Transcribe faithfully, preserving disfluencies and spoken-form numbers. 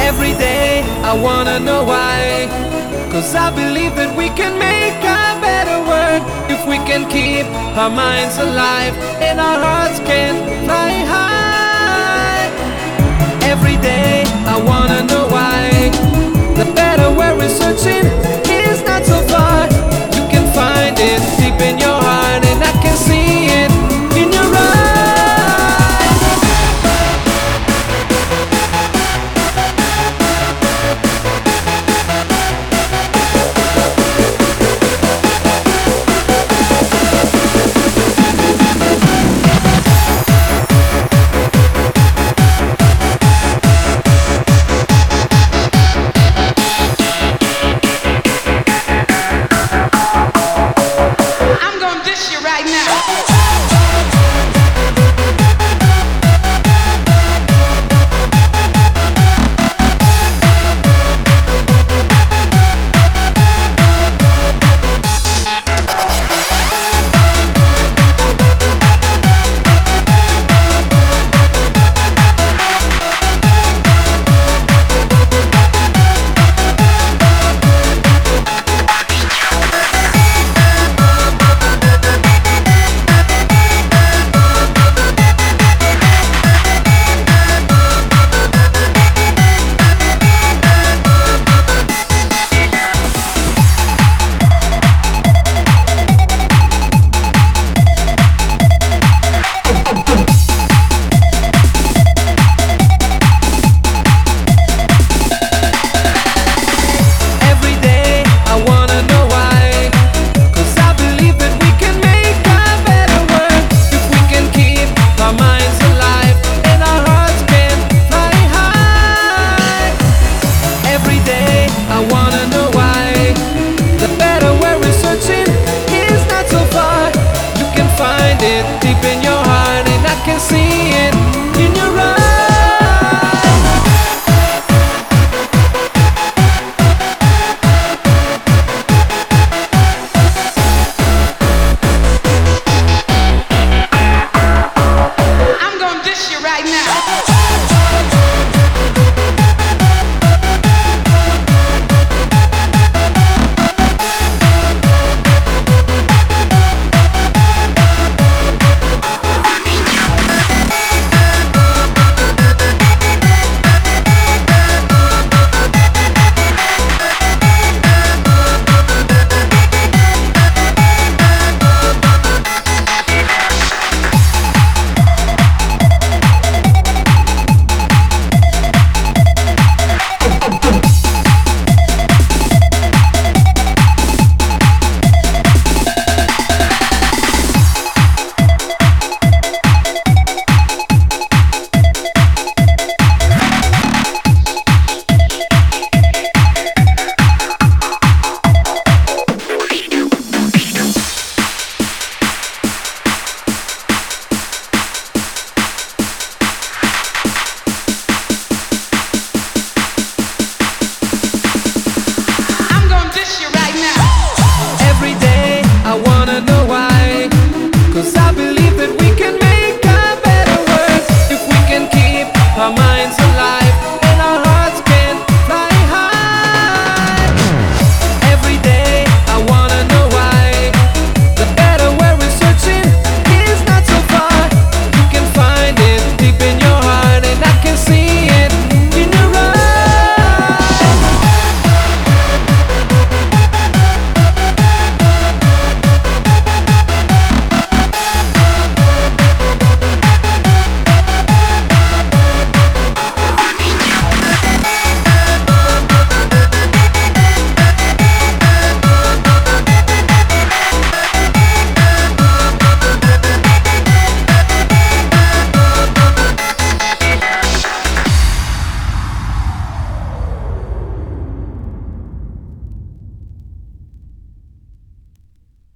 Every day I wanna know why, 'cause I believe that we can make a better world if we can keep our minds alive and our hearts can fly high. Every day I wanna know why, the better world we're searching is not so far. You can find it deep in your heart, and I can see it in your eyes. Deep in your heart, and I can see it in your eyes. I'm gonna dish you right now.